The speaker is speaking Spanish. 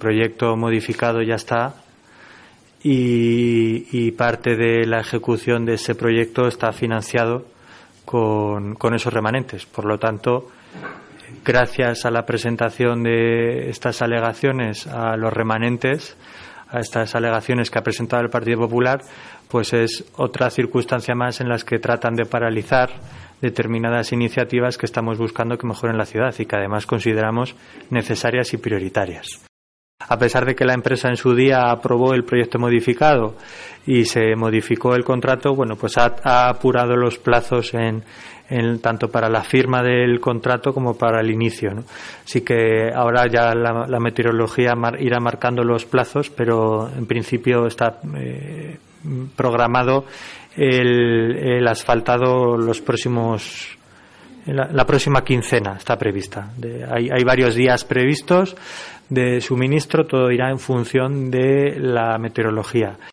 proyecto modificado ya está y parte de la ejecución de ese proyecto está financiado con esos remanentes. Por lo tanto, gracias a la presentación de estas alegaciones a los remanentes, a estas alegaciones que ha presentado el Partido Popular, pues es otra circunstancia más en las que tratan de paralizar determinadas iniciativas que estamos buscando que mejoren la ciudad y que además consideramos necesarias y prioritarias. A pesar de que la empresa en su día aprobó el proyecto modificado y se modificó el contrato, bueno, pues ha apurado los plazos en tanto para la firma del contrato como para el inicio, ¿no? Así que ahora ya la meteorología irá marcando los plazos, pero en principio está programado el asfaltado la próxima quincena está prevista. Hay varios días previstos de suministro, todo irá en función de la meteorología.